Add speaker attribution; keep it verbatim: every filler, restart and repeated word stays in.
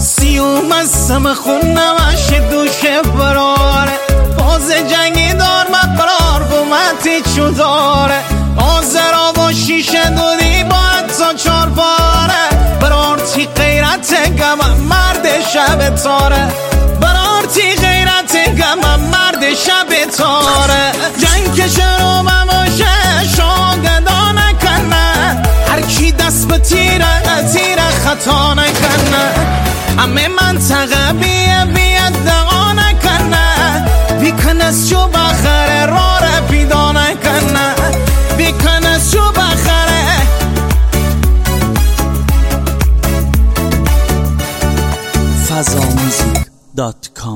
Speaker 1: سیوم از سم خون نمشه دوشه براره باز جنگی دار مقرار بومتی چو داره آزرا و شیشه دودی باید تا چار باره برارتی غیرت گم مرد شب تاره برارتی غیرت گم مرد شب تاره جنگ که شروع بماشه شاگدا نکنه هر کی دست به تیره تیره خطا نکنه همه منطقه بیه بیه دقا نکنه بیکنست شو بخره راره پیدا نکنه بیکنست شو بخره
Speaker 2: فضاموزیک دات کام